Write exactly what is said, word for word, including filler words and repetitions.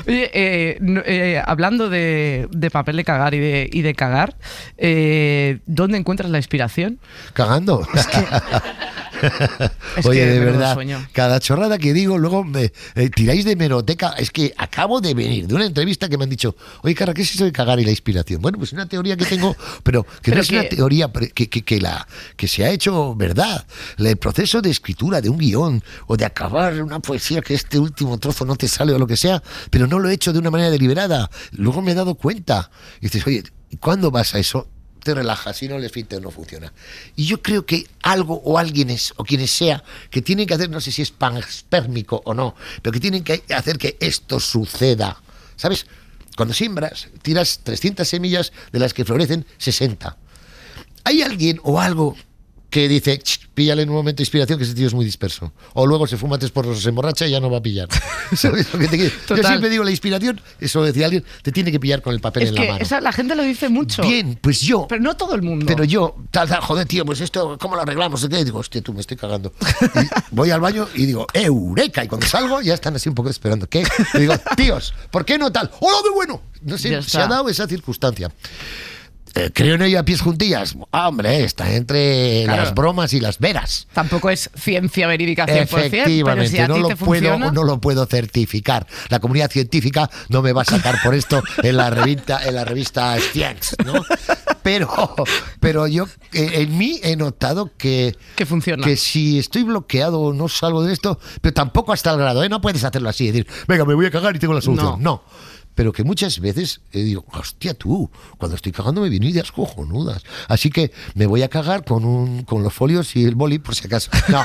Oye, eh, no, eh, hablando de, de papel de cagar y de, y de cagar, eh, ¿dónde encuentras la inspiración? Cagando. Es que... Es Oye, que de menudo verdad, sueño. cada chorrada que digo, luego me eh, tiráis de hemeroteca. Es que acabo de venir de una entrevista que me han dicho, oye, Carra, ¿qué es eso de cagar y la inspiración? Bueno, pues una teoría que tengo, pero que Pero no es que- una teoría que, que, que, la, que se ha hecho verdad. El proceso de escritura de un guión o de acabar una poesía que este último trozo no te sale o lo que sea, pero no lo he hecho de una manera deliberada. Luego me he dado cuenta. Y dices, oye, ¿cuándo vas a eso? Te relajas, si no el esfínter no funciona. Y yo creo que algo o alguien es, o quienes sea, que tienen que hacer, no sé si es panspermico o no, pero que tienen que hacer que esto suceda. ¿Sabes? Cuando siembras, tiras trescientas semillas de las que florecen sesenta. Hay alguien o algo que dice, píllale en un momento de inspiración, que ese tío es muy disperso. O luego se fuma tres porros, se emborracha y ya no va a pillar. ¿Sabes lo que te quiero? Yo Total. siempre digo, la inspiración, eso decía alguien, te tiene que pillar con el papel Es en que la mano. esa, la gente lo dice mucho. Bien, pues yo... Pero no todo el mundo. Pero yo, tal, tal, joder, tío, pues esto, ¿cómo lo arreglamos? ¿Qué? Y digo, hostia, tú me estoy cagando. Y voy al baño y digo, ¡eureka! Y cuando salgo, ya están así un poco esperando. ¿Qué? Y digo, tíos, ¿por qué no tal? ¡Hola, de bueno! No sé, Ya se está. ha dado esa circunstancia. Eh, creo en ello a pies juntillas. Ah, hombre, está entre Claro. las bromas y las veras. Tampoco es ciencia verídica cien por ciento, pero Efectivamente, si a no, ti lo te puedo, funciona... no lo puedo certificar. La comunidad científica no me va a sacar por esto en la revista, en la revista Science, ¿no? Pero, pero yo eh, en mí he notado que, Que funciona. que si estoy bloqueado no salgo de esto, pero tampoco hasta el grado, ¿eh? No puedes hacerlo así, decir, venga, me voy a cagar y tengo la solución. No. No. Pero que muchas veces eh, digo, hostia tú, cuando estoy cagando me vienen ideas cojonudas. Así que me voy a cagar con un con los folios y el boli por si acaso. No,